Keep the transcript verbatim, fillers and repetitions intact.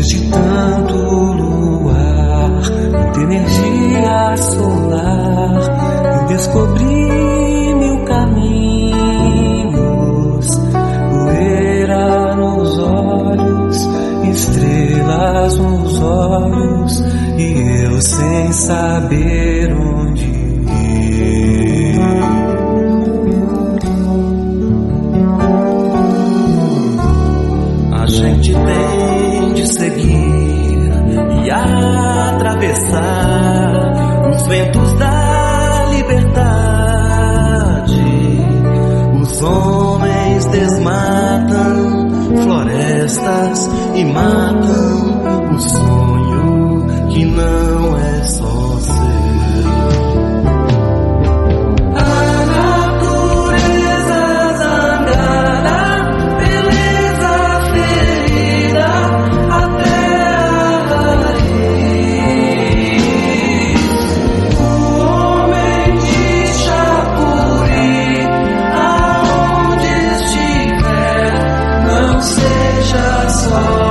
luz de tanto luar, muita energia solar, eu descobri mil caminhos, poeira nos olhos, estrelas nos olhos, e eu sem saber onde ir. A gente tem de seguir e atravessar os ventos da liberdade. Os homens desmatam florestas e matam o sonho que não é só seu. A natureza zangada, beleza ferida, a terra raiz. O homem de Chapuri, aonde estiver, não seja só